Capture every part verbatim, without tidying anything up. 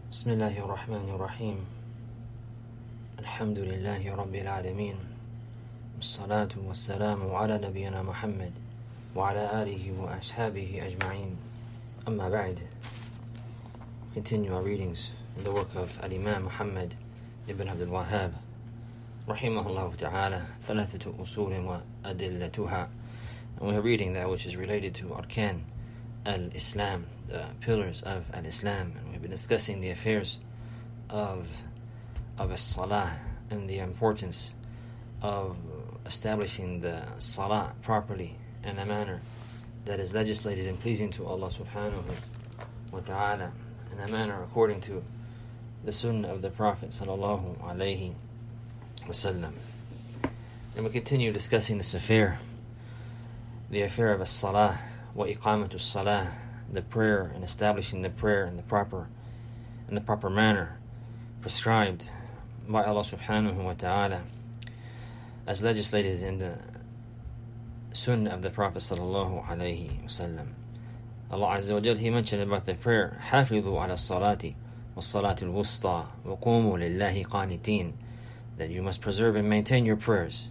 بسم الله الرحمن الرحيم الحمد لله رب العالمين والصلاة والسلام على نبينا محمد وعلى آله وأصحابه أجمعين أما بعد. Continue our readings in the work of Al-Imam Muhammad ibn Abdul Wahhab rahimahullah ta'ala ثلاثة أصول وأدلتها, and we are reading that which is related to Arkan al-Islam, the pillars of al-Islam, and we've been discussing the affairs of of as-salah and the importance of establishing the salah properly in a manner that is legislated and pleasing to Allah subhanahu wa ta'ala, in a manner according to the sunnah of the Prophet sallallahu alayhi wasallam. And we continue discussing this affair, the affair of as-salah wa iqamatu as-salah, the prayer and establishing the prayer in the proper in the proper manner prescribed by Allah subhanahu wa ta'ala, as legislated in the sunnah of the Prophet sallallahu alayhi wasallam. Allah Azza wa Jal, He mentioned about the prayer, حافظوا على الصلاة والصلاة الوسطى وقوموا لله قانتين, that you must preserve and maintain your prayers.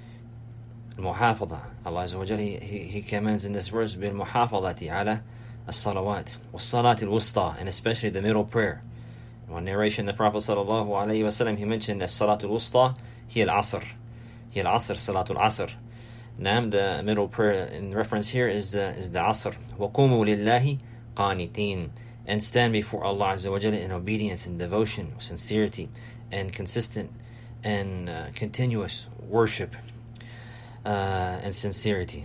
المحافظة, Allah Azza wa Jal, He, he, he commands in this verse, بالمحافظة على الصلوات والصلاة الوسطى, and especially the middle prayer. In one narration, the Prophet sallallahu alayhi wasallam, he mentioned as salatul wusta hiya al-asr, hiya al-asr, salatul asr. Naam, the middle prayer in reference here is the is the asr. وَقُومُوا لِلَّهِ قَانِتِينَ, and stand before Allah Azza wa Jalla in obedience and devotion, sincerity, and consistent and uh, continuous worship uh, and sincerity.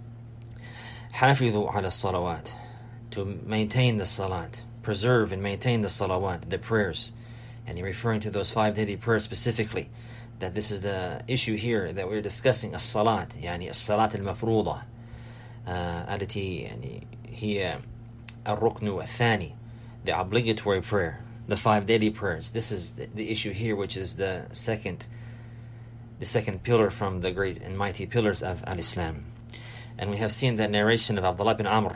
حافظوا على الصلوات, to maintain the salat, preserve and maintain the salawat, the prayers. And he referring to those five daily prayers specifically, that this is the issue here that we're discussing, as-salat, yani as-salat al-mafruḍah, التي يعني هي الركن الثاني, the obligatory prayer, the five daily prayers. This is the, the issue here, which is the second the second pillar from the great and mighty pillars of al-Islam. And we have seen that narration of Abdullah bin Amr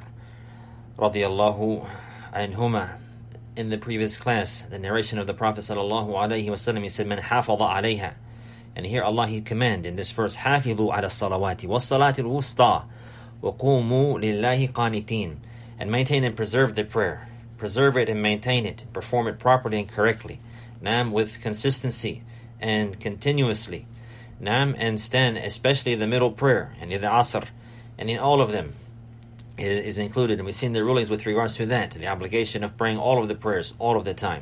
radiyallahu anhuma in the previous class, the narration of the Prophet sallallahu alayhi wasallam. He said, "Man hafadha alayha," and here Allah He command in this verse, "Hafidhu ala salawati was salati al-wusta wa qumu lillahi qanitin," and maintain and preserve the prayer, preserve it and maintain it, perform it properly and correctly, naam, with consistency and continuously, naam, and stand especially the middle prayer and in the asr, and in all of them is included. And we've seen the rulings with regards to that, the obligation of praying all of the prayers all of the time.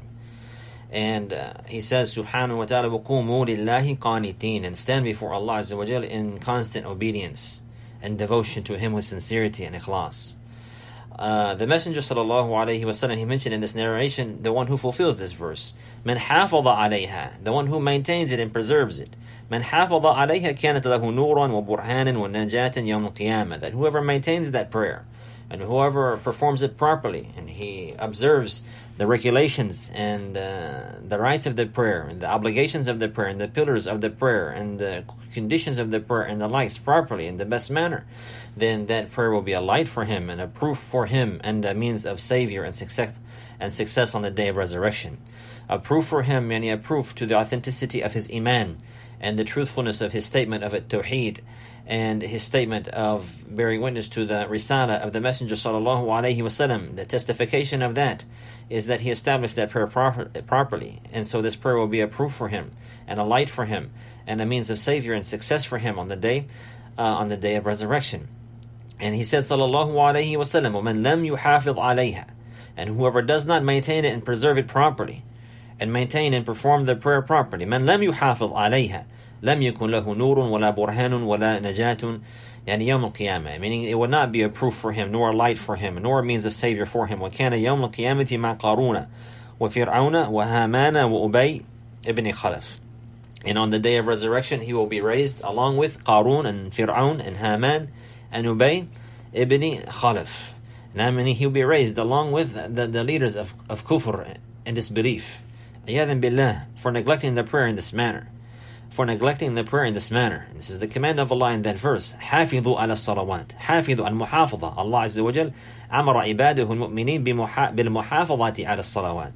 And uh, he says subhanahu wa ta'ala, وَقُومُوا لِلَّهِ قَانِتِينَ, and stand before Allah Azza wa Jal in constant obedience and devotion to Him with sincerity and ikhlas. Uh, the Messenger sallallahu alayhi wa sallam, he mentioned in this narration the one who fulfills this verse, مَنْ حَافَظَ عَلَيْهَا, the one who maintains it and preserves it. مَنْ حَافَظَ عَلَيْهَا كَانَتْ لَهُ نُورًا وَبُرْهَانًا وَنَجَاةً يَوْمَ الْقِيَامَةِ, that whoever maintains that prayer and whoever performs it properly and he observes the regulations and uh, the rights of the prayer and the obligations of the prayer and the pillars of the prayer and the conditions of the prayer and the likes properly in the best manner, then that prayer will be a light for him and a proof for him and a means of savior and success and success on the day of resurrection. A proof for him, and a proof to the authenticity of his iman and the truthfulness of his statement of at-tawheed and his statement of bearing witness to the risala of the Messenger sallallahu alaihi wasallam. The testification of that is that he established that prayer proper, properly, and so this prayer will be a proof for him and a light for him and a means of savior and success for him on the day uh, on the day of resurrection. And he said sallallahu alaihi wasallam, وَمَنْ لَمْ يُحَافِظْ عَلَيْهَا, and whoever does not maintain it and preserve it properly and maintain and perform the prayer properly, مَنْ لَمْ يُحَافِظْ عَلَيْهَا لَمْ يَكُنْ لَهُ نُورٌ وَلَا بُرْهَانٌ وَلَا نَجَاةٌ يعني يوم القيامة, meaning it would not be a proof for him, nor a light for him, nor a means of savior for him. وَكَانَ يَوْمَ الْقِيَامَةِ مَعْ قَارُونَ وَفِرْعَوْنَ وَهَامَانَ وَأُبَيْ ibn Khalaf, and on the day of resurrection he will be raised along with Qarun and Fir'aun and Haman and Ubay ibn Khalaf. And he will be raised along with the, the leaders of, of kufr and disbelief, iyadhan billah, for neglecting the prayer in this manner. For neglecting the prayer in this manner. And this is the command of Allah in that verse. حافظوا على الصلوات. حافظوا المحافظة. Allah Azza wa Jal أمر عباده المؤمنين بالمحافظة على الصلوات,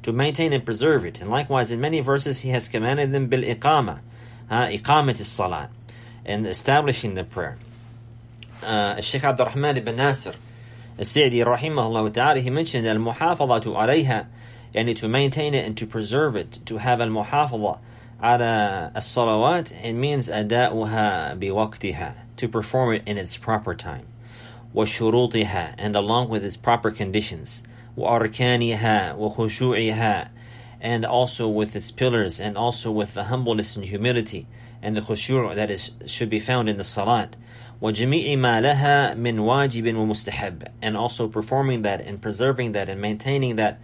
to maintain and preserve it. And likewise, in many verses, He has commanded them bil iqama, uh, iqamat as-salat, and establishing the prayer. Uh, Shaykh Abdul Rahman ibn Nasir As-Sa'di rahimahullah ta'ala, he mentioned al-muhafadhatu alayha, yani to maintain it and to preserve it, to have al-muhafadha ala as-salawat, it means ada'uha biwaqtiha, to perform it in its proper time, wa shurutiha, and along with its proper conditions, wa arkaniha wa khushu'iha, and also with its pillars, and also with the humbleness and humility and the khushu' that is should be found in the salat, wa jami'i ma laha min wajibin wa mustahab, and also performing that and preserving that and maintaining that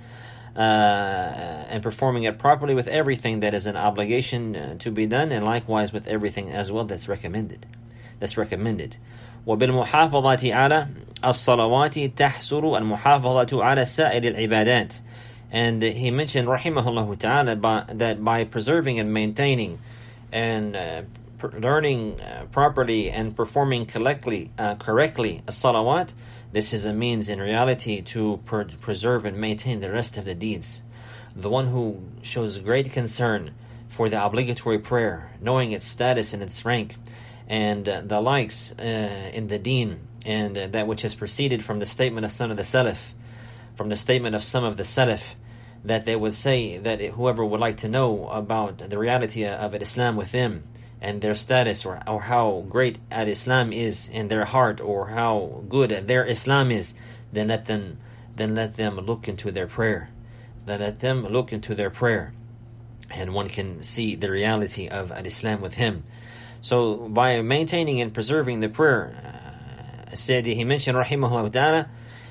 uh, and performing it properly with everything that is an obligation uh, to be done, and likewise with everything as well that's recommended. That's recommended. وبالمحافظة على الصلوات تحصل المحافظة على سائر العبادات. And he mentioned, rahimahullah ta'ala, by, that by preserving and maintaining and uh, pr- learning uh, properly and performing correctly, uh, correctly a salawat, this is a means in reality to per- preserve and maintain the rest of the deeds. The one who shows great concern for the obligatory prayer, knowing its status and its rank, and uh, the likes uh, in the deen, and uh, that which has proceeded from the statement of some of the Salaf, from the statement of some of the Salaf, that they would say that whoever would like to know about the reality of Islam with them, and their status, or, or how great Al-Islam is in their heart, or how good their Islam is, then let them then let them look into their prayer. Then let them look into their prayer, and one can see the reality of Al-Islam with him. So by maintaining and preserving the prayer, uh, Sayyidi, he mentioned, rahimahullah ta'ala,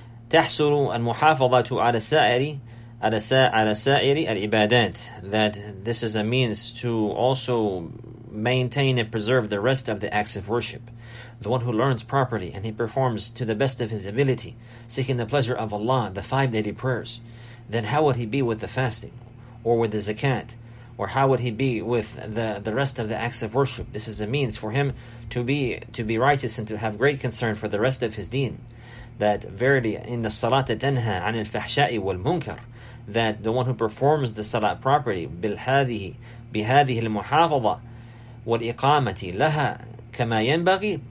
تحصل المحافظة على السائر على سائر العبادات, that this is a means to also maintain and preserve the rest of the acts of worship. The one who learns properly and he performs to the best of his ability, seeking the pleasure of Allah, the five daily prayers, then how would he be with the fasting, or with the zakat, or how would he be with the, the rest of the acts of worship? This is a means for him to be to be righteous and to have great concern for the rest of his deen. That verily, in the salat tanha an al-fahsha'i wal-munkar, that the one who performs the salat properly, بالهذه بهذه المحافظة والإقامة لها كما ينبغي,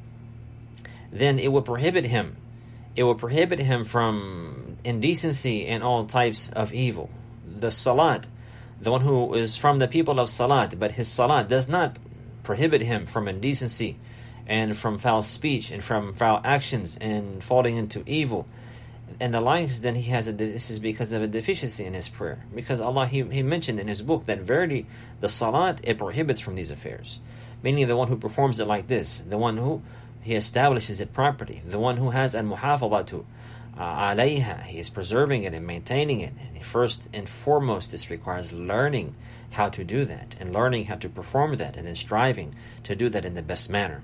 then it will prohibit him. It will prohibit him from indecency and all types of evil. The salat, the one who is from the people of salat, but his salat does not prohibit him from indecency and from foul speech and from foul actions and falling into evil and the likes, then he has a, this is because of a deficiency in his prayer. Because Allah, he, he mentioned in his book that verily the salat, it prohibits from these affairs. Meaning the one who performs it like this, the one who he establishes it properly, the one who has al-muhafadhatu alayha, he is preserving it and maintaining it. And first and foremost, this requires learning how to do that, and learning how to perform that, and then striving to do that in the best manner.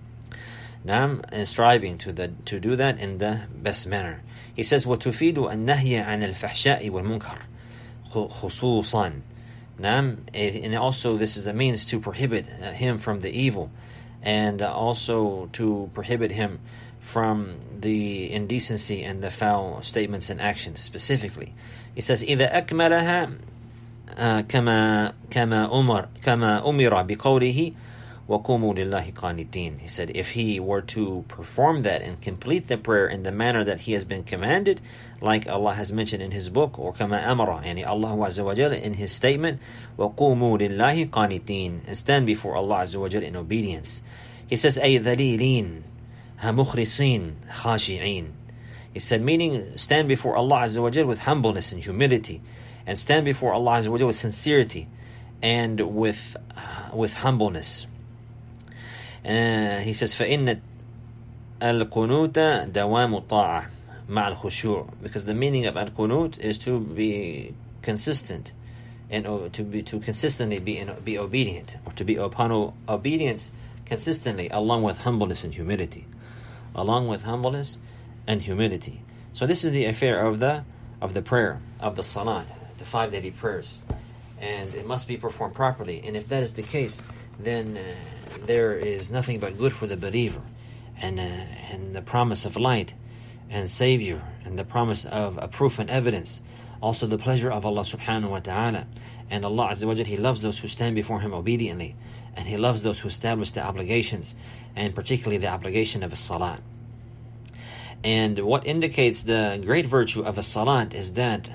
Now, and striving to the to do that in the best manner. He says, وَتُفِيدُ النَّهْيَ عَنِ الْفَحْشَاءِ وَالْمُنْكَرِ خُصُوصًا. Now, and also this is a means to prohibit him from the evil, and also to prohibit him from the indecency and the foul statements and actions specifically. He says, إِذَا أَكْمَلَهَا كَمَا كَمَا أُمِرَ كَمَا أُمِرَ بِقَوْلِهِ وَقُومُوا لِلَّهِ قَانِتِينَ. He said, if he were to perform that and complete the prayer in the manner that he has been commanded, like Allah has mentioned in his book, or كَمَا أَمَرَ, yani Allah Azza wa Jal in his statement, وَقُومُوا لِلَّهِ قَانِتِينَ, and stand before Allah Azza wa Jal in obedience. He says, أي ذليلين مخلصين خاشعين. He said, meaning stand before Allah Azza wa Jal with humbleness and humility, and stand before Allah Azza wa Jal with sincerity and with uh, with humbleness. Uh, he says, فَإِنَّ الْقُنُوتَ دَوَامُ الطَّاعَةِ مَعَ الْخُشُوعِ, because the meaning of al-qunut is to be consistent and uh, to be to consistently be in, be obedient, or to be upon obedience consistently, along with humbleness and humility, along with humbleness and humility. So this is the affair of the of the prayer of the salat, the five daily prayers, and it must be performed properly. And if that is the case, then uh, there is nothing but good for the believer, and uh, and the promise of light and Savior, and the promise of a proof and evidence also the pleasure of Allah subhanahu wa ta'ala. And Allah Azza wa Jal, He loves those who stand before Him obediently, and He loves those who establish the obligations, and particularly the obligation of a salat. And what indicates the great virtue of a salat is that,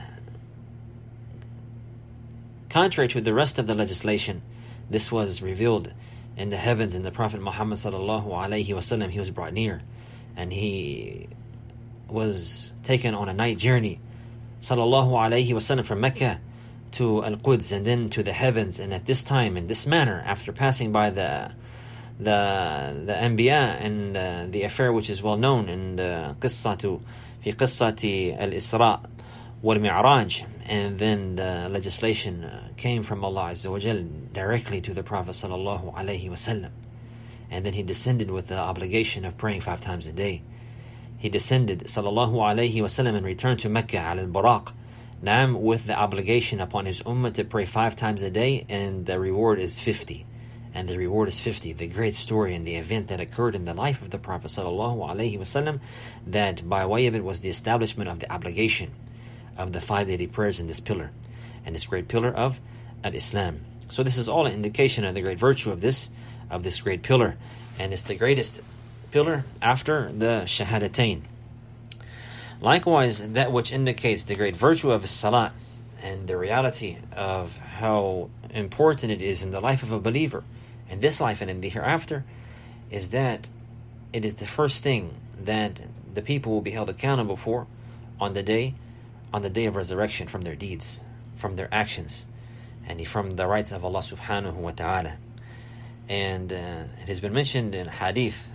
contrary to the rest of the legislation, this was revealed in the heavens, and the Prophet Muhammad sallallahu alaihi wasallam, he was brought near, and he was taken on a night journey, sallallahu alaihi wasallam, from Mecca to Al-Quds, and then to the heavens. And at this time, in this manner, after passing by the the the Anbiya, and uh, the affair which is well known in the qissatu fi qissati al-Isra wal-Mi'raj, and then the legislation uh, came from Allah Azza wa Jal directly to the Prophet sallallahu alaihi wasallam, and then he descended with the obligation of praying five times a day. He descended sallallahu alaihi wasallam and returned to Mecca al-Buraq, Naam, with the obligation upon his ummah to pray five times a day, and the reward is fifty. And the reward is fifty. The great story and the event that occurred in the life of the Prophet sallallahu alaihi wasallam, that by way of it was the establishment of the obligation of the five daily prayers in this pillar, and this great pillar of al-Islam. So this is all an indication of the great virtue of this of this great pillar, and it's the greatest pillar after the Shahadatain. Likewise, that which indicates the great virtue of salat and the reality of how important it is in the life of a believer, in this life and in the hereafter, is that it is the first thing that the people will be held accountable for on the day on the day of resurrection, from their deeds, from their actions, and from the rights of Allah subhanahu wa ta'ala. And uh, it has been mentioned in hadith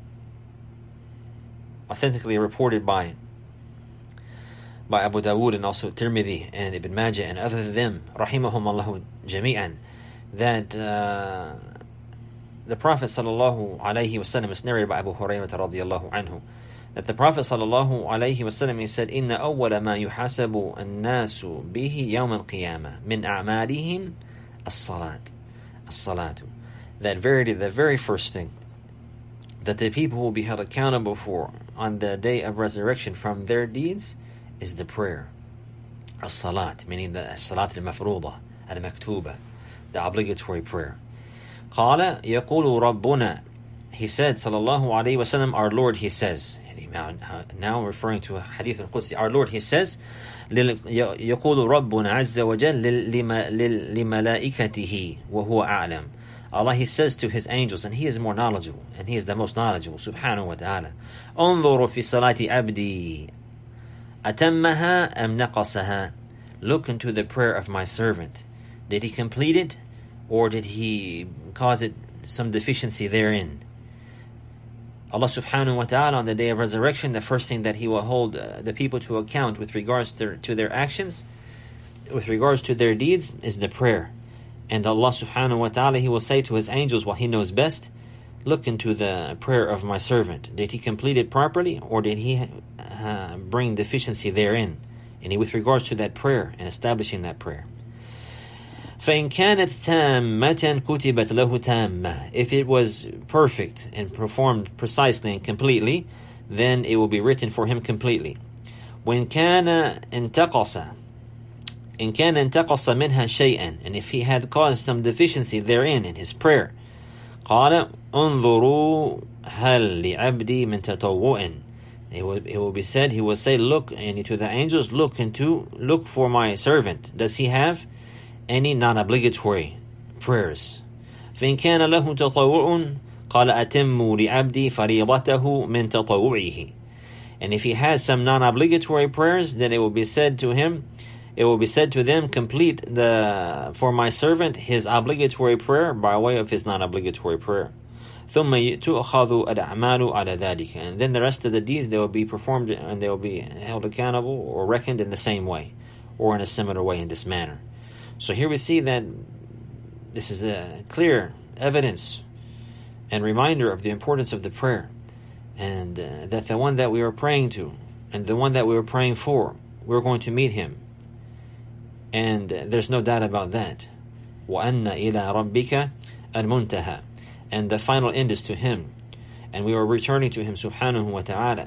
authentically reported by by Abu Dawood, and also Tirmidhi and Ibn Majah and other than them, rahimahumullahu jami'an, that uh, the Prophet sallallahu alaihi wasallam, is narrated by Abu Hurairah radiyallahu anhu, that the Prophet sallallahu alaihi wasallam, he said, "Inna awwala ma yuhasabu an-nasu bihi yawm al-qiyamah min a'malihim as-salat, as-salatu." That verily, the very first thing that the people will be held accountable for on the day of resurrection from their deeds is the prayer, as-salat, meaning the as-salat al-mafruḍah, al-maktuba, the obligatory prayer. قال يقول ربنا, he said, sallallahu alaihi wasallam, our Lord, he says, now referring to a hadith al-Qudsi, our Lord, he says, يقول ربنا عز وجل لملائكته وهو أعلم. Allah, he says to his angels, and he is more knowledgeable, and he is the most knowledgeable, subhanahu wa ta'ala, انظروا في صلاة عبدي أتمها أم نقصها. Look into the prayer of my servant. Did he complete it, or did he cause it some deficiency therein? Allah subhanahu wa ta'ala, on the day of resurrection, the first thing that he will hold uh, the people to account with regards to, to their actions, with regards to their deeds, is the prayer. And Allah subhanahu wa ta'ala, he will say to his angels, what he knows best, look into the prayer of my servant. Did he complete it properly, or did he uh, bring deficiency therein? And he, with regards to that prayer and establishing that prayer. فَإِنْ كَانَتْ تَامَّةً كُتِبَتْ لَهُ تَامَّةً. If it was perfect and performed precisely and completely, then it will be written for him completely. وَإِنْ كَانَ انْتَقَصَ إِنْ كَانَ انْتَقَصَ مِنْهَا شَيْئًا. And if he had caused some deficiency therein in his prayer, قَالَ انظُرُوا هَلْ لِعَبْدِي مِنْ تَطَوُّعٍ. It will, it will be said, he will say, look, and to the angels, look into, look for my servant. Does he have any non-obligatory prayers? فإن كان له تطوع قال أتموا لعبدي فريضته من تطوعه. And if he has some non-obligatory prayers, then it will be said to him, it will be said to them, complete the for my servant his obligatory prayer by way of his non-obligatory prayer. ثم تؤخذ الأعمال على ذلك. And then the rest of the deeds, they will be performed and they will be held accountable or reckoned in the same way, or in a similar way, in this manner. So here we see that this is a clear evidence and reminder of the importance of the prayer, and uh, that the one that we are praying to and the one that we are praying for, we're going to meet him, and uh, there's no doubt about that. وَأَنَّ إِلَىٰ رَبِّكَ الْمُنْتَهَى. And the final end is to him, and we are returning to him subhanahu wa ta'ala.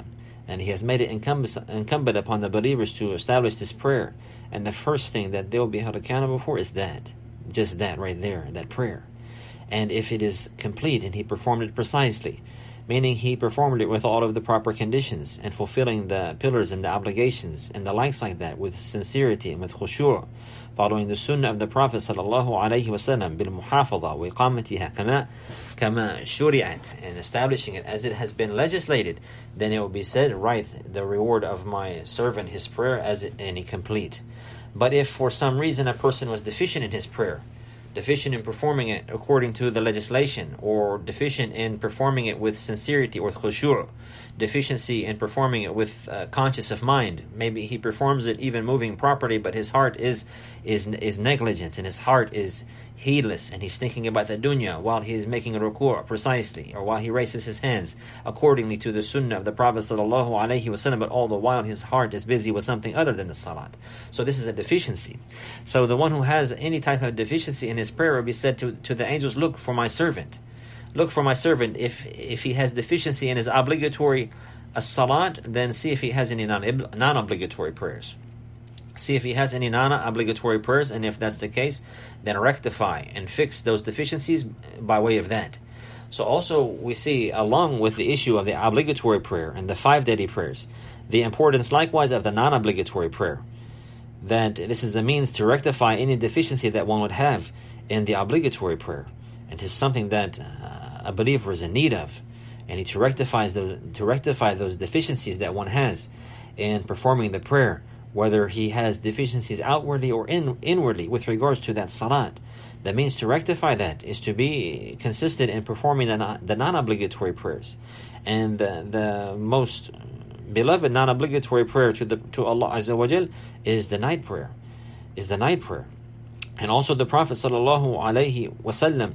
And He has made it incumbent upon the believers to establish this prayer. And the first thing that they will be held accountable for is that. Just that right there, that prayer. And if it is complete and he performed it precisely, meaning he performed it with all of the proper conditions and fulfilling the pillars and the obligations and the likes like that with sincerity and with khushu', following the sunnah of the Prophet sallallahu alaihi wasallam bil muhafadha wa iqamatiha kama kama shuri'at, and establishing it as it has been legislated, then it will be said, right, the reward of my servant, his prayer, as it, any complete. But if for some reason a person was deficient in his prayer, deficient in performing it according to the legislation, or deficient in performing it with sincerity or khushu', deficiency in performing it with uh, conscious of mind. Maybe he performs it even moving properly, but his heart is is is negligent, and his heart is heedless, and he's thinking about the dunya while he is making a ruku' precisely, or while he raises his hands accordingly to the sunnah of the Prophet sallallahu alaihi wasallam, but all the while his heart is busy with something other than the salat. So this is a deficiency. So the one who has any type of deficiency in his prayer will be said to, to the angels, look for my servant. Look for my servant. If if he has deficiency in his obligatory uh, salat, then see if he has any non, non-obligatory prayers. See if he has any non-obligatory prayers, and if that's the case, then rectify and fix those deficiencies by way of that. So also we see, along with the issue of the obligatory prayer and the five daily prayers, the importance likewise of the non-obligatory prayer, that this is a means to rectify any deficiency that one would have in the obligatory prayer. It is something that uh, a believer is in need of, and he to rectify those, to rectify those deficiencies that one has in performing the prayer, whether he has deficiencies outwardly or in, inwardly with regards to that salat. The means to rectify that is to be consistent in performing the, non, the non-obligatory prayers. And the, the most beloved non-obligatory prayer to the to Allah Azza wa Jal is the night prayer, is the night prayer. And also the Prophet sallallahu alaihi wasallam,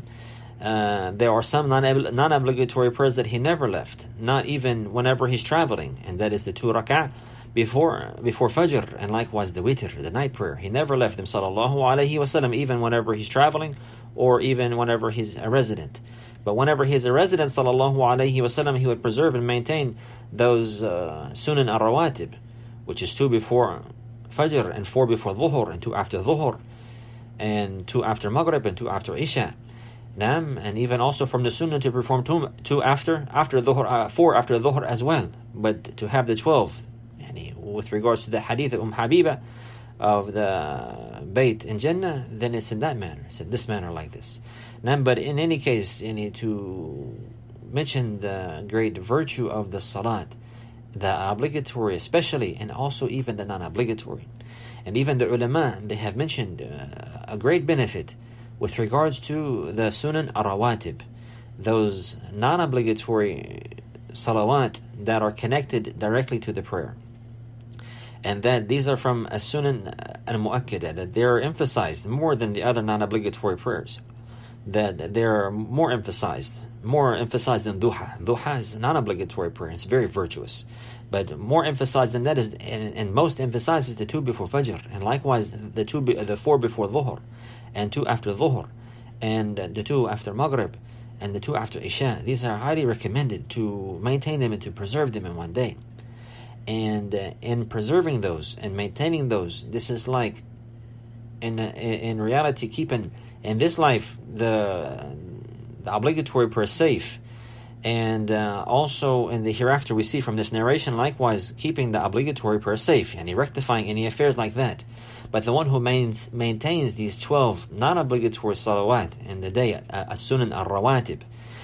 uh, there are some non non-obligatory prayers that he never left, not even whenever he's traveling, and that is the two rak'ah before before Fajr, and likewise the witr, the night prayer. He never left them sallallahu alaihi wasallam, even whenever he's traveling or even whenever he's a resident. But whenever he's a resident sallallahu alaihi wasallam, he would preserve and maintain those uh, sunan ar-rawatib, which is two before Fajr and four before Dhuhr and two after Dhuhr, and two after Maghrib and two after Isha. Nam, and even also from the Sunnah to perform two, two after after Dhuhr, uh, four after Dhuhr as well, but to have the twelve. Yani, with regards to the hadith of Umm Habiba of the Bayt in Jannah, then it's in that manner, it's in this manner like this. Nam, but in any case, yani, to mention the great virtue of the salat, the obligatory especially, and also even the non-obligatory. And even the ulama, they have mentioned uh, a great benefit with regards to the sunan ar-rawatib, those non-obligatory salawat that are connected directly to the prayer. And that these are from a sunan al-mu'akkada, that they are emphasized more than the other non-obligatory prayers, that they are more emphasized, more emphasized than duha. Duha is non-obligatory prayer, it's very virtuous. But more emphasized than that is, and, and most emphasized is the two before Fajr, and likewise the two, the four before Dhuhr, and two after Dhuhr, and the two after Maghrib, and the two after Isha. These are highly recommended to maintain them and to preserve them in one day. And uh, in preserving those and maintaining those, this is like, in in reality, keeping in this life the the obligatory prayer safe. And uh, also in the hereafter we see from this narration, likewise, keeping the obligatory prayer safe, and rectifying any affairs like that. But the one who mains, maintains these twelve non-obligatory salawat in the day, as-sunan ar-rawatib,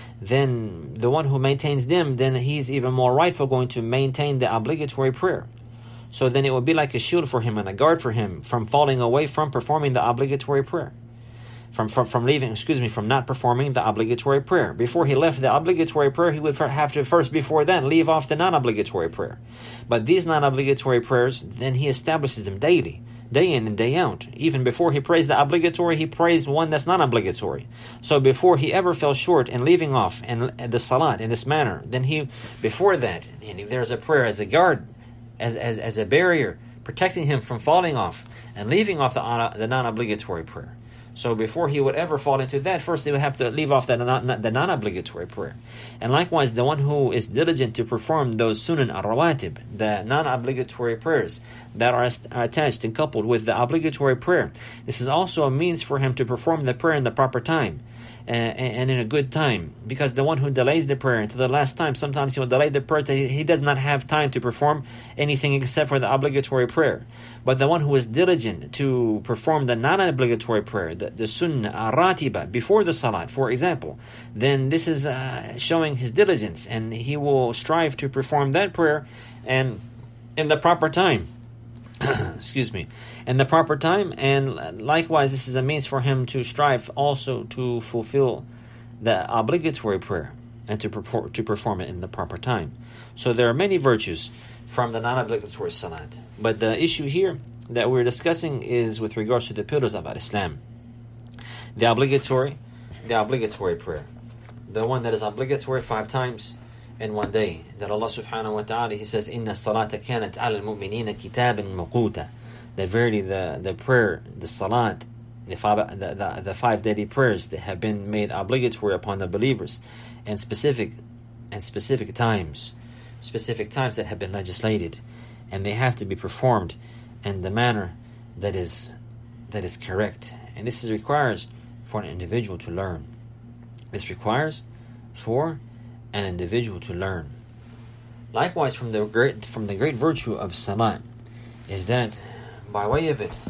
then the one who maintains them, then he's even more rightful going to maintain the obligatory prayer. So then it will be like a shield for him and a guard for him from falling away from performing the obligatory prayer. From, from from leaving, excuse me, from not performing the obligatory prayer. Before he left the obligatory prayer, he would have to first, before then, leave off the non-obligatory prayer. But these non-obligatory prayers, then he establishes them daily, day in and day out. Even before he prays the obligatory, he prays one that's non-obligatory. So before he ever fell short in leaving off and the salat in this manner, then he, before that, and if there's a prayer as a guard, as as, as a barrier, protecting him from falling off and leaving off the, the non-obligatory prayer. So before he would ever fall into that, first they would have to leave off the, non, the non-obligatory prayer. And likewise, the one who is diligent to perform those sunan ar-rawatib, the non-obligatory prayers that are attached and coupled with the obligatory prayer, this is also a means for him to perform the prayer in the proper time. Uh, and in a good time, because the one who delays the prayer until the last time, sometimes he will delay the prayer till he, he does not have time to perform anything except for the obligatory prayer. But the one who is diligent to perform the non-obligatory prayer, the, the sunnah ratiba before the salat, for example, then this is uh, showing his diligence, and he will strive to perform that prayer and in the proper time. Excuse me, in the proper time, and likewise this is a means for him to strive also to fulfill the obligatory prayer and to, purport, to perform it in the proper time. So there are many virtues from the non-obligatory salat, but the issue here that we're discussing is with regards to the pillars of Islam. The obligatory, the obligatory prayer, the one that is obligatory five times in one day, that Allah subhanahu wa ta'ala, He says, Inna salata kanat ala al-mu'minina kitaban mawquta, that verily the, the prayer, the salat, the five, the, the, the five daily prayers that have been made obligatory upon the believers, and specific and specific times, specific times that have been legislated, and they have to be performed in the manner that is that is correct. And this is requires for an individual to learn. This requires for an individual to learn. Likewise, from the great from the great virtue of salat is that by way of it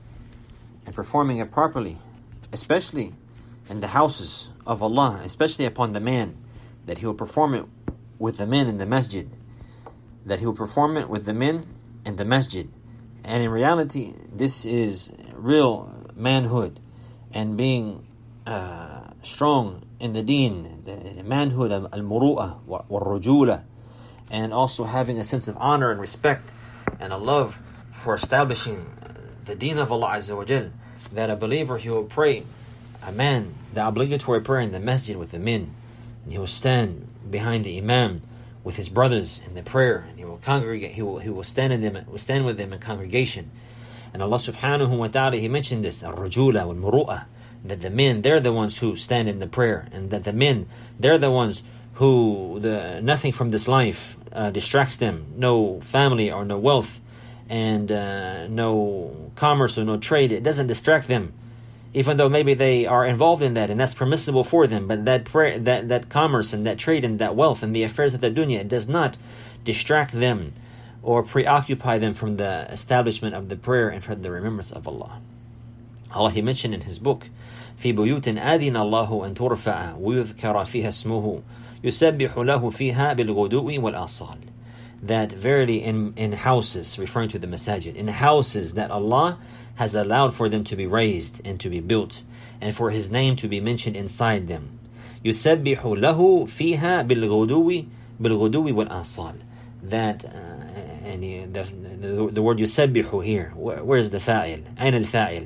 and performing it properly, especially in the houses of Allah, especially upon the man, that he will perform it with the men in the masjid, that he will perform it with the men in the masjid. And in reality, this is real manhood and being uh, strong in the deen, the manhood of al-muru'ah wal-rujula, and also having a sense of honor and respect and a love for establishing the deen of Allah Azza wa Jal, that a believer, he will pray, a man, the obligatory prayer in the masjid with the men, and he will stand behind the imam with his brothers in the prayer, and he will congregate, he will he will stand in them, will stand with them in congregation. And Allah subhanahu wa ta'ala, He mentioned this, al-rujula wal-muru'ah, that the men, they're the ones who stand in the prayer, and that the men, they're the ones who the nothing from this life uh, distracts them, no family or no wealth, and uh, no commerce or no trade, it doesn't distract them, even though maybe they are involved in that and that's permissible for them. But that prayer, that that commerce and that trade and that wealth and the affairs of the dunya, it does not distract them or preoccupy them from the establishment of the prayer and from the remembrance of Allah. Allah, He mentioned in His book, في بيوت أذن الله أن ترفع ويذكر فيها اسمه يسبح له فيها بالغدو والآصال, that verily in, in houses, referring to the masajid, in houses that Allah has allowed for them to be raised and to be built, and for His name to be mentioned inside them. يسبح له فيها بالغدو بالغدو والآصال, that uh, and the, the, the word يسبح here, where, where is the fa'il? أين الفاعل؟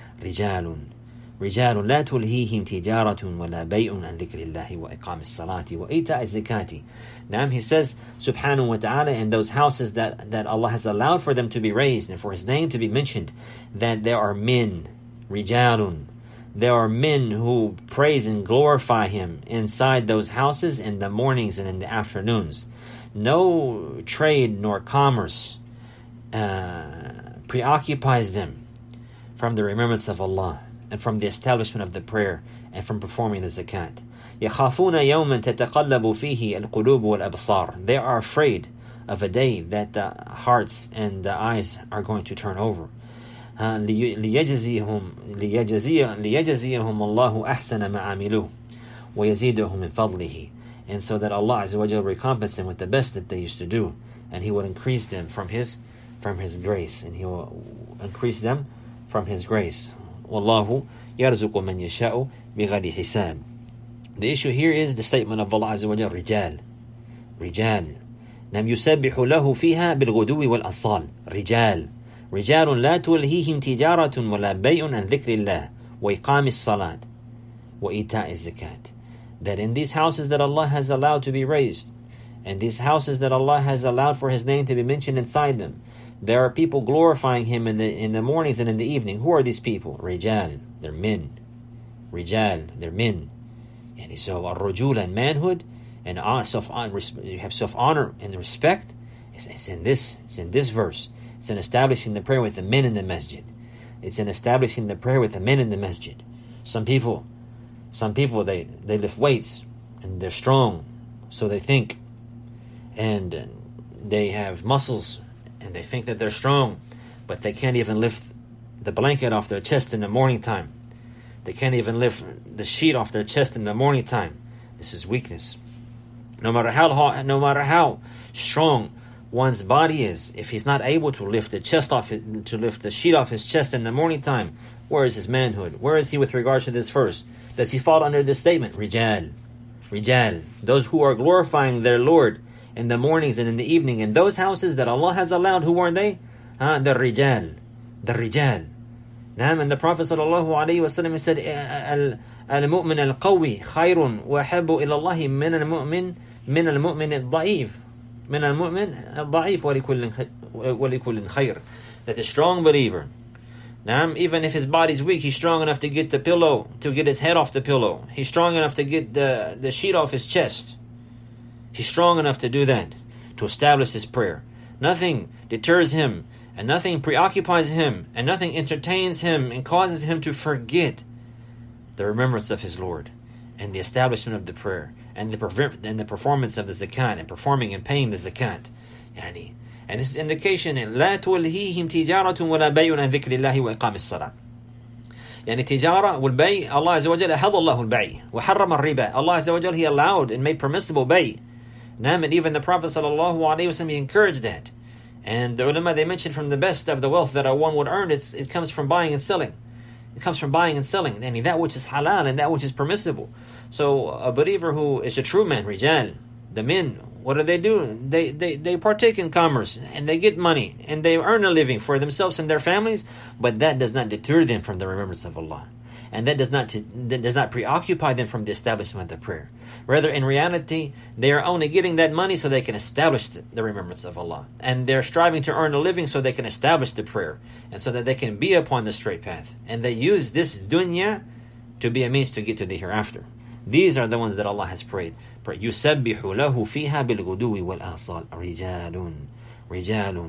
رجال رجال لا تلهيهم تجارة ولا بيع عن ذكر الله وإقام الصلاة وإيتاء الزكاة. Now He says subhanahu wa ta'ala, in those houses that, that Allah has allowed for them to be raised and for His name to be mentioned, that there are men, rijalun, there are men who praise and glorify Him inside those houses in the mornings and in the afternoons. No trade nor commerce uh, preoccupies them from the remembrance of Allah and from the establishment of the prayer and from performing the zakat. يَخَافُونَ يَوْمًا تَتَقَلَّبُ فِيهِ الْقُلُوبُ وَالْأَبْصَارُ. They are afraid of a day that the hearts and the eyes are going to turn over. لِيَجَزِيهُمْ لِيَجَزِيهُمْ اللَّهُ أَحْسَنَ مَا عَمِلُوهُ وَيَزِيدُهُمْ مِنْ فَضْلِهِ. And so that Allah Azza wa Jalla recompense them with the best that they used to do, and He will increase them from His from His grace, and He will increase them from His grace. Wallahu yarzuqu man yasha'u bighayri hisab. The issue here is the statement of Allah Azza wa Jalla, Rijal. Rijal. Nam yusabbihu lahu fiha bilghuduwi wal asal. Rijal. Rijalun la tulhihim tijaratun wa la bay'un an dhikrillah wa iqamis salat wa ita'iz zakat. That in these houses that Allah has allowed to be raised, and these houses that Allah has allowed for His name to be mentioned inside them, There are people glorifying him in the in the mornings and in the evening. Who are these people? Rijal, they're men. Rijal, they're men. And so ar-rujul, and manhood, and self you have self honor and respect. It's, it's in this. It's in this verse. It's in establishing the prayer with the men in the masjid. It's in establishing the prayer with the men in the masjid. Some people, some people they they lift weights and they're strong, so they think, and they have muscles. And they think that they're strong, but they can't even lift the blanket off their chest in the morning time. They can't even lift the sheet off their chest in the morning time. This is weakness. No matter how no matter how strong one's body is, if he's not able to lift the chest off it, to lift the sheet off his chest in the morning time, where is his manhood? Where is he with regards to this verse? Does he fall under this statement? Rijal, Rijal, those who are glorifying their Lord in the mornings and in the evening, in those houses that Allah has allowed. Who are they? Huh? The Rijal. The Rijal. Naam, and the Prophet sallallahu alayhi wa sallam said, Al-mu'min al-qawi khayrun wa habbu ila Allahi min al-mu'min min al-mu'min al-da'if. Min al-mu'min al-da'if wa likullin khayr. That the strong believer, naam, even if his body's weak, he's strong enough to get the pillow, to get his head off the pillow. He's strong enough to get the, the sheet off his chest. He's strong enough to do that, to establish his prayer. Nothing deters him, and nothing preoccupies him, and nothing entertains him and causes him to forget the remembrance of his Lord, and the establishment of the prayer, and the and the performance of the zakat, and performing and paying the zakat. Yani, and this is indication in لا تلهيهم تجارة ولا بيع عن ذكر الله وإقام الصلاة. يعني تجارة والبيع, Allah Azza wa Jalla أحل الله البيع وحرم الربا. Allah Azza wa Jalla, He allowed and made permissible bay. Naam, and even the Prophet sallallahu alaihi wasallam, he encouraged that. And the ulama, they mentioned from the best of the wealth that one would earn, it's, it comes from buying and selling. It comes from buying and selling, and that which is halal and that which is permissible. So a believer who is a true man, rijal, the men, what do they do? They, they, they partake in commerce, and they get money, and they earn a living for themselves and their families, but that does not deter them from the remembrance of Allah. And that does not that does not preoccupy them from the establishment of prayer. Rather, in reality, they are only getting that money so they can establish the, the remembrance of Allah. And they're striving to earn a living so they can establish the prayer, and so that they can be upon the straight path. And they use this dunya to be a means to get to the hereafter. These are the ones that Allah has prayed. يُسَبِّحُ لَهُ فِيهَا بِالْغُدُوِّ وَالْآصَالِ رِجَالٌ رِجَالٌ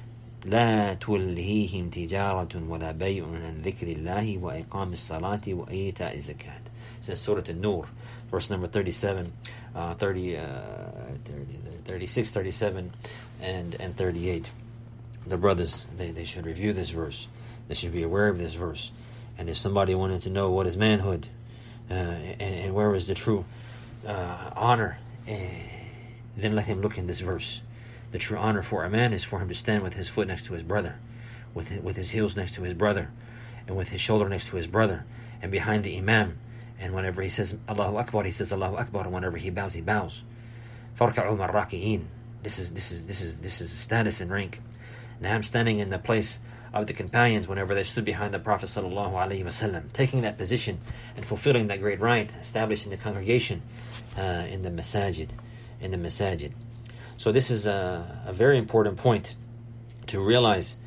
لا تلهيهم تجارة ولا بيع عن ذكر الله وإقام الصلاة وإيتاء الزكاة. It's in Surah An-Nur, verse number thirty-seven, uh, thirty, uh, thirty, thirty-six, thirty-seven, and, and thirty-eight. The brothers, they, they should review this verse. They should be aware of this verse. And if somebody wanted to know what is manhood, uh, and, and where is the true uh, honor, uh, then let him look in this verse. The true honor for a man is for him to stand with his foot next to his brother, with his, with his heels next to his brother, and with his shoulder next to his brother, and behind the imam. And whenever he says Allahu Akbar, he says Allahu Akbar, and whenever he bows, he bows. فَارْكَعُوا مَعَ الرَّاكِعِينَ. This is this is this is this is status and rank. Now I'm standing in the place of the companions whenever they stood behind the Prophet sallallahu alaihi wasallam, taking that position and fulfilling that great right, establishing the congregation uh, in the masajid, in the masajid. So this is a, a very important point to realize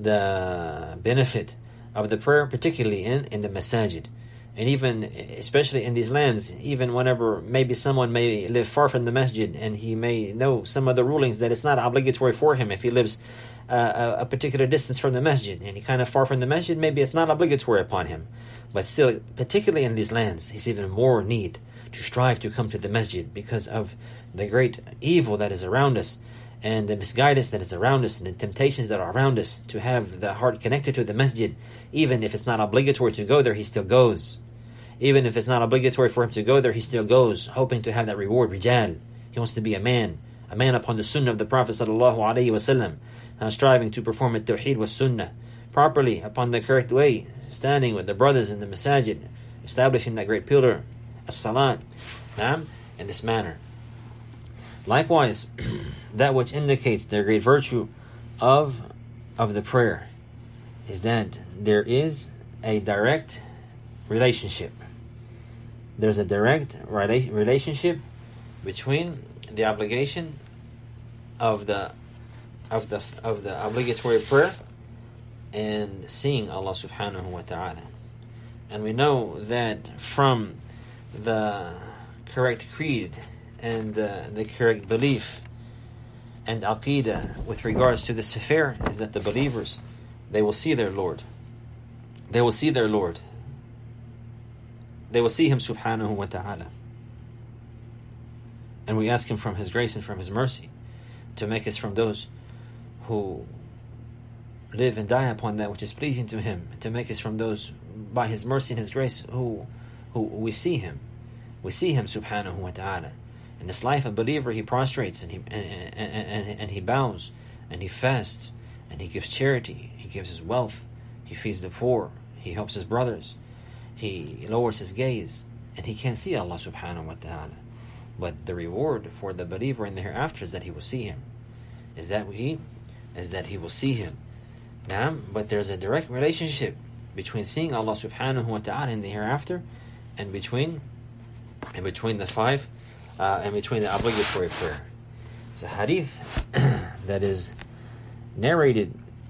the benefit of the prayer, particularly in, in the masajid. And even, especially in these lands, even whenever maybe someone may live far from the masjid and he may know some of the rulings that it's not obligatory for him if he lives uh, a, a particular distance from the masjid and he kind of far from the masjid, maybe it's not obligatory upon him. But still, particularly in these lands, he's even more need to strive to come to the masjid because of the great evil that is around us and the misguidance that is around us and the temptations that are around us. To have the heart connected to the masjid, even if it's not obligatory to go there, he still goes. Even if it's not obligatory for him to go there, he still goes, hoping to have that reward. Rijal, he wants to be a man, a man upon the sunnah of the Prophet sallallahu alaihi wasallam, uh, striving to perform at tawheed wa sunnah properly upon the correct way, standing with the brothers in the masajid, establishing that great pillar, as-salat, um, in this manner. Likewise, that which indicates the great virtue of of the prayer is that there is a direct relationship. There's a direct rela- relationship between the obligation of the of the of the obligatory prayer and seeing Allah subhanahu wa ta'ala. And we know that from the correct creed and uh, the correct belief and aqidah with regards to this affair is that the believers, they will see their Lord. They will see their Lord. They will see Him subhanahu wa ta'ala. And we ask Him from His grace and from His mercy to make us from those who live and die upon that which is pleasing to Him, to make us from those by His mercy and His grace who who we see Him. We see Him subhanahu wa ta'ala. In this life, a believer, he prostrates and he and, and, and, and he bows and he fasts and he gives charity, he gives his wealth, he feeds the poor, he helps his brothers, he lowers his gaze, and he can't see Allah subhanahu wa ta'ala. But the reward for the believer in the hereafter is that he will see Him. Is that he is that he will see Him. Now, but there's a direct relationship between seeing Allah subhanahu wa ta'ala in the hereafter and between and between the five uh, and between the obligatory prayer. It's a hadith that is narrated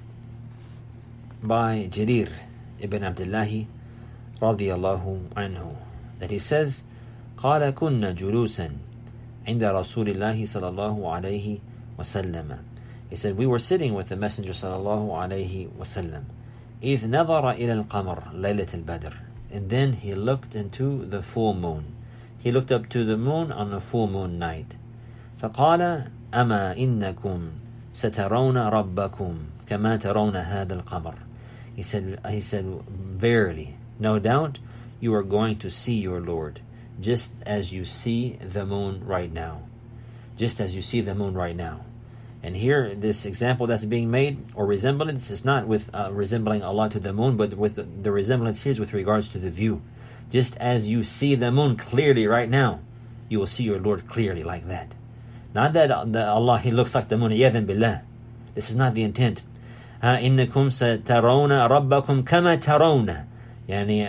by Jarir ibn Abdullah radiyallahu anhu, that he says, قال كنا جلوسا عند رسول الله صلى الله عليه وسلم. He said, we were sitting with the Messenger صلى الله عليه وسلم إذ نظر إلى القمر ليلة البدر. And then he looked into the full moon. He looked up to the moon on the full moon night. فقال أما إنكم سترون ربكم كما ترون هذا القمر. He said, he said, verily, no doubt, you are going to see your Lord, just as you see the moon right now. Just as you see the moon right now. And here, this example that's being made, or resemblance, is not with uh, resembling Allah to the moon, but with the, the resemblance here is with regards to the view. Just as you see the moon clearly right now, you will see your Lord clearly like that. Not that the Allah, He looks like the moon, iyadhan billah. This is not the intent. ها إنكم سترون ربكم كما ترون. يعني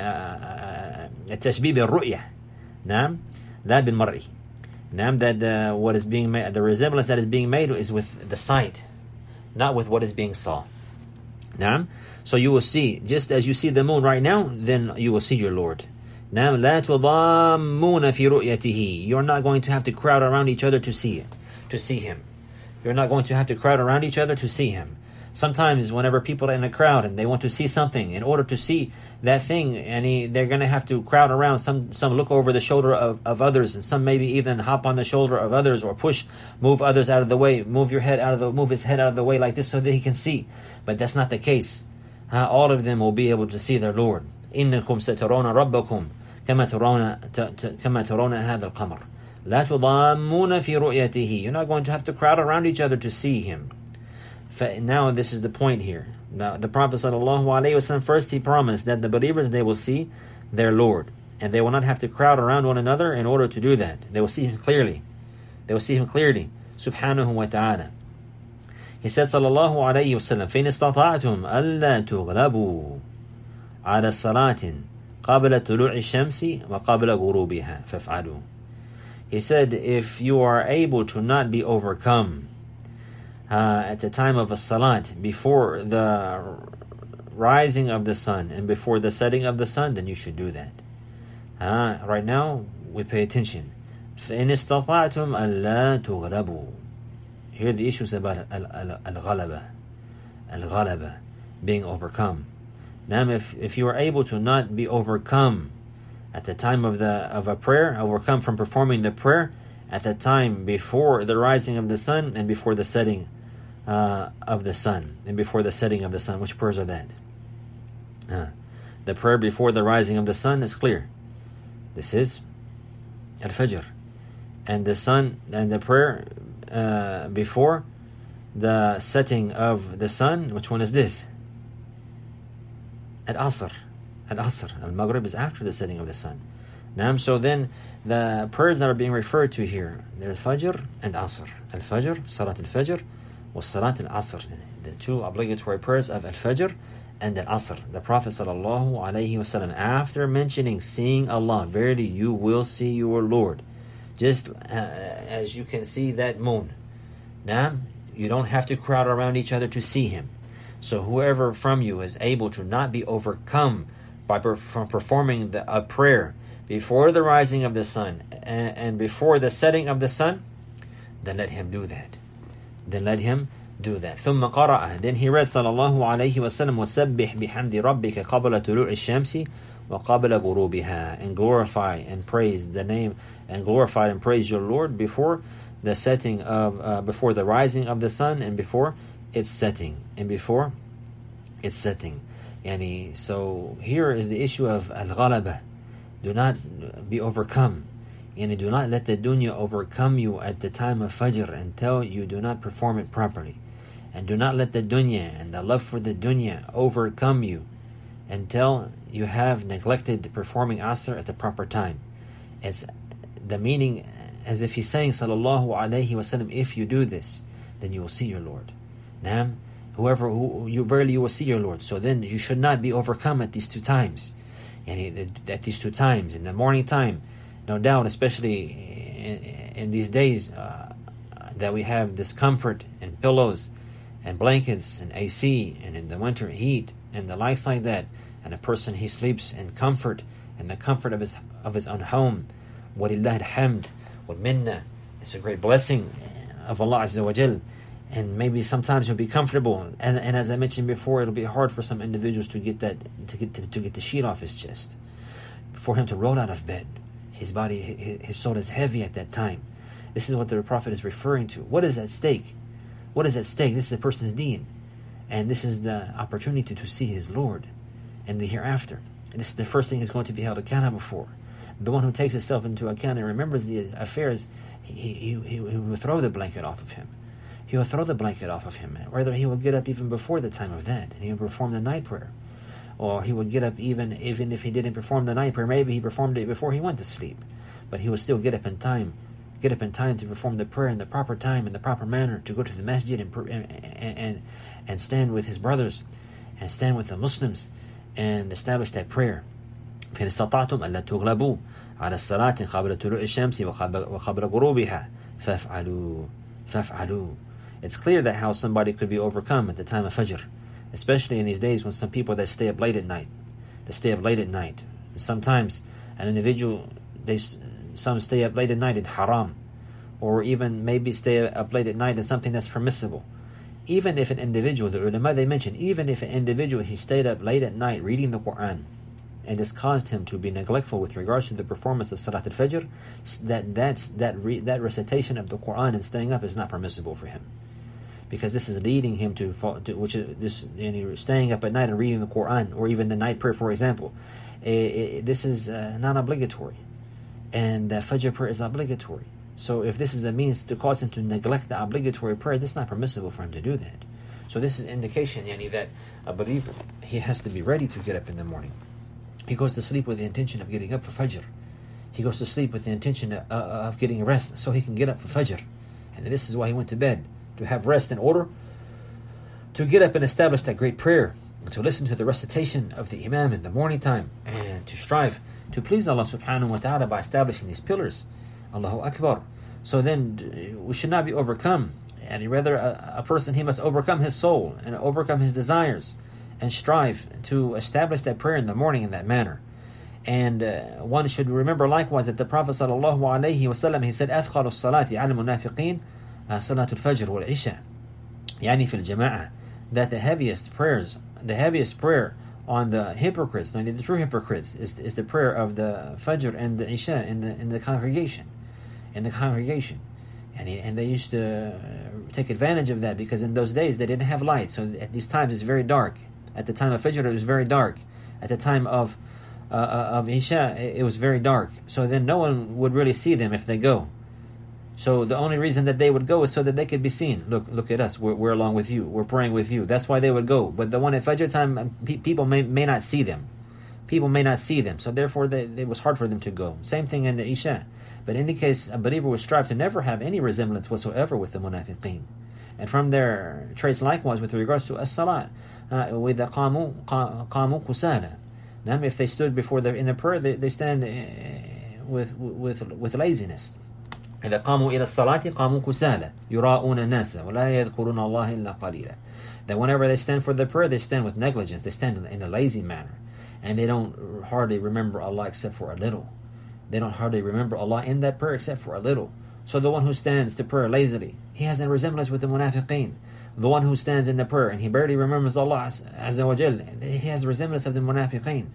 التشبيه بالرؤية. نعم لا بالمرئي. نعم, that uh, what is being made, the resemblance that is being made is with the sight, not with what is being saw. نعم. So you will see, just as you see the moon right now, then you will see your Lord. نعم لا تضامون في رؤيته. You're not going to have to crowd around each other to see it, to see Him. You're not going to have to crowd around each other to see Him. Sometimes whenever people are in a crowd and they want to see something, in order to see that thing, and he, they're going to have to crowd around. Some some look over the shoulder of, of others, and some maybe even hop on the shoulder of others, or push, move others out of the way, move your head out of the, move his head out of the way like this so that he can see. But that's not the case. Uh, all of them will be able to see their Lord. إنكم سترون ربكم كما ترون كما ترون هذا القمر لا تضامون في رؤيته. You're not going to have to crowd around each other to see Him. Now this is the point here. Now the Prophet ﷺ, first he promised that the believers, they will see their Lord, and they will not have to crowd around one another in order to do that. They will see Him clearly. They will see Him clearly, subhanahu wa ta'ala. He said sallallahu alayhi wa sallam, فَإِنِ اسْتَطَعْتُمْ أَلَّا تُغْلَبُوا عَلَى الصَّلَاةِ قَبْلَ طُلُوعِ الشَّمْسِ وَقَبْلَ غُرُوبِهَا فَافْعَلُوا. He said, if you are able to not be overcome Uh, at the time of a salat, before the rising of the sun and before the setting of the sun, then you should do that. Uh, right now, we pay attention. فَإِنِ اسْتَطَعْتُمْ أَلَّا تُغْلَبُوا. Here the issues about al-ghalaba, al-ghalaba, being overcome. Now, if if you are able to not be overcome at the time of the of a prayer, overcome from performing the prayer at the time before the rising of the sun and before the setting uh, of the sun, and before the setting of the sun. Which prayers are that? Uh, the prayer before the rising of the sun is clear. This is Al-Fajr. And the sun, and the prayer uh, before the setting of the sun, which one is this? Al-Asr. Al-Asr. Al-Maghrib is after the setting of the sun. Now, so then the prayers that are being referred to here, there's Fajr and Asr. Al-Fajr, Salat al-Fajr, was Salat al-Asr. The two obligatory prayers of Al-Fajr and Al-Asr. The Prophet sallallahu alaihi wasallam, after mentioning seeing Allah, verily you will see your Lord, just uh, as you can see that moon. Now, You don't have to crowd around each other to see him. So whoever from you is able to not be overcome by per- from performing the, a prayer before the rising of the sun and, and before the setting of the sun, then let him do that. Then let him do that. ثم قرأ. Then he read صلى الله عليه وسلم وسبح بحمد ربك قبل طلوع الشمس وقبل غروبها, and glorify and praise the name and glorify and praise your Lord before the setting of uh, before the rising of the sun and before its setting and before its setting. Yani, so here is the issue of al-ghalaba. Do not be overcome. Yani, do not let the dunya overcome you at the time of Fajr until you do not perform it properly. And do not let the dunya and the love for the dunya overcome you until you have neglected performing Asr at the proper time. It's the meaning as if he's saying, sallallahu alayhi wasallam, if you do this, then you will see your Lord. Naam, whoever who you verily you will see your Lord. So then you should not be overcome at these two times. And at these two times, in the morning time, no doubt, especially in, in these days uh, that we have discomfort and pillows and blankets and A C, and in the winter heat and the likes like that, and a person he sleeps in comfort and the comfort of his of his own home. Walillah alhamd wal minna. It's a great blessing of Allah Azza wa Jal. And maybe sometimes you'll be comfortable, and, and as I mentioned before, it'll be hard for some individuals to get that to get to, to get the sheet off his chest, for him to roll out of bed. His body, his, his soul is heavy at that time. This is what the Prophet is referring to. What is at stake? What is at stake? This is a person's deen, and this is the opportunity to see his Lord in the hereafter. And this is the first thing he's going to be held accountable for. The one who takes himself into account and remembers the affairs, he he, he, he will throw the blanket off of him. He will throw the blanket off of him. Whether he will get up even before the time of that, and he will perform the night prayer. Or he would get up even even if he didn't perform the night prayer. Maybe he performed it before he went to sleep. But he would still get up in time. Get up in time to perform the prayer in the proper time, in the proper manner, to go to the masjid and and, and, and stand with his brothers, and stand with the Muslims, and establish that prayer. فإن استطعتم ألا تغلبوا على الصلاة قبل طلوع الشمس وقبل غروبها فافعلوا فافعلوا. It's clear that how somebody could be overcome at the time of Fajr, especially in these days when some people that stay up late at night, they stay up late at night. And sometimes an individual, they some stay up late at night in haram, or even maybe stay up late at night in something that's permissible. Even if an individual, the ulama they mentioned, even if an individual he stayed up late at night reading the Quran, and this caused him to be neglectful with regards to the performance of Salat al-Fajr, that that's that re, that recitation of the Quran and staying up is not permissible for him, because this is leading him to, to which is this, you know, staying up at night and reading the Quran, or even the night prayer, for example. It, it, this is uh, non-obligatory, and the Fajr prayer is obligatory. So if this is a means to cause him to neglect the obligatory prayer, this is not permissible for him to do that. So this is indication, yani, that a believer, he has to be ready to get up in the morning. He goes to sleep with the intention of getting up for Fajr. He goes to sleep with the intention of, uh, of getting rest so he can get up for Fajr. And this is why he went to bed, to have rest in order to get up and establish that great prayer, and to listen to the recitation of the Imam in the morning time, and to strive to please Allah subhanahu wa ta'ala by establishing these pillars. Allahu Akbar. So then we should not be overcome. And rather a, a person, he must overcome his soul and overcome his desires, and strive to establish that prayer in the morning in that manner. And uh, one should remember likewise that the Prophet sallallahu alaihi wasallam, he said, أثقل الصلاة على المنافقين صلاة الفجر والعشاء. يعني في الجماعة, that the heaviest prayers, the heaviest prayer on the hypocrites, the true hypocrites, is is the prayer of the Fajr and the Isha in the in the congregation, in the congregation. And, he, and they used to take advantage of that, because in those days they didn't have light. So at these times it's very dark. At the time of Fajr it was very dark. At the time of uh, of Isha it was very dark. So then no one would really see them if they go. So the only reason that they would go is so that they could be seen. Look, look at us. We're, we're along with you. We're praying with you. That's why they would go. But the one at Fajr time, pe- people may may not see them. People may not see them. So therefore, they, it was hard for them to go. Same thing in the Isha. But in any case, a believer would strive to never have any resemblance whatsoever with the munafiqeen. And from their traits likewise with regards to as-salat, with the qamu qamu kusala. Now, if they stood before the in the prayer, they, they stand uh, with with with laziness. إذا قاموا إلى الصلاة قاموا كسالى يراءون الناس ولا يذكرون الله إلا قليلا. That whenever they stand for the prayer, they stand with negligence, they stand in a lazy manner, and they don't hardly remember Allah except for a little. They don't hardly remember Allah in that prayer except for a little. So the one who stands to prayer lazily, he has a resemblance with the munafiqeen. The one who stands in the prayer and he barely remembers Allah Azza wa Jal, he has a resemblance of the munafiqeen.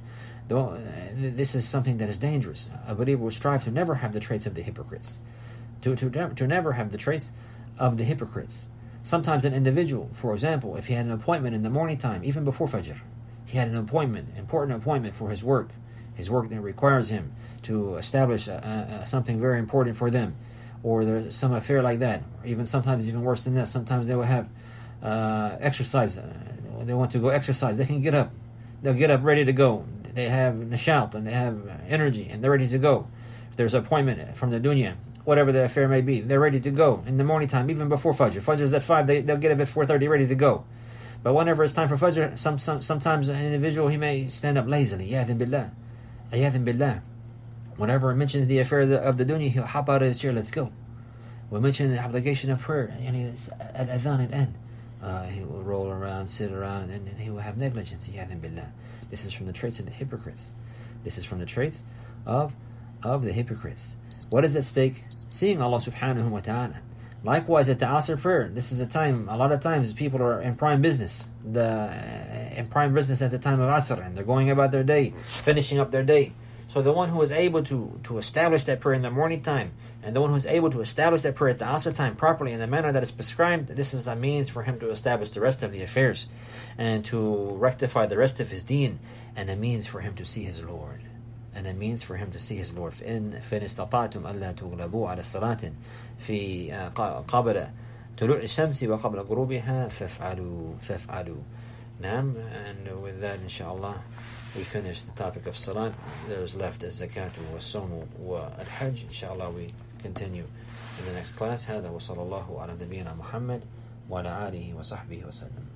This is something that is dangerous. A believer will strive to never have the traits of the hypocrites. To, to, to never have the traits of the hypocrites. Sometimes an individual, for example, if he had an appointment in the morning time, even before Fajr, he had an appointment, important appointment for his work, his work that requires him to establish a, a, something very important for them, or there's some affair like that, or even sometimes even worse than that. Sometimes they will have uh, exercise. Uh, they want to go exercise. They can get up. They'll get up ready to go. They have nashat and they have energy and they're ready to go. If there's an appointment from the dunya, whatever the affair may be, they're ready to go in the morning time, even before Fajr. Fajr is at five, they, they'll get up at four thirty ready to go. But whenever it's time for Fajr, some, some, sometimes an individual, he may stand up lazily. Yadhin billah. Yadhin billah. Whenever it mentions the affair of the, of the dunya, he'll hop out of his chair, let's go. We mention the obligation of prayer, al-adhan al-an. Uh, he will roll around, sit around, and, and he will have negligence. Yadhin billah. This is from the traits of the hypocrites. This is from the traits of, of the hypocrites. What is at stake? Seeing Allah subhanahu wa ta'ala. Likewise at the Asr prayer, this is a time, a lot of times people are in prime business. The in prime business at the time of Asr, and they're going about their day, finishing up their day. So the one who is able to, to establish that prayer in the morning time, and the one who is able to establish that prayer at the Asr time properly in the manner that is prescribed, this is a means for him to establish the rest of the affairs, and to rectify the rest of his deen, and a means for him to see his Lord. And a means for him to see his Lord. فإن فإن استطعتم ألا تغلبوا على الصلاة في قبل طلوع الشمس وقبل غروبها فافعلوا فافعلوا. نعم. And with that, inshallah, we finish the topic of salat. There's left as zakat wa sawm wa al-hajj. Inshallah, we continue in the next class. هذا وصلى الله على نبينا محمد وعلى آله وصحبه وسلم.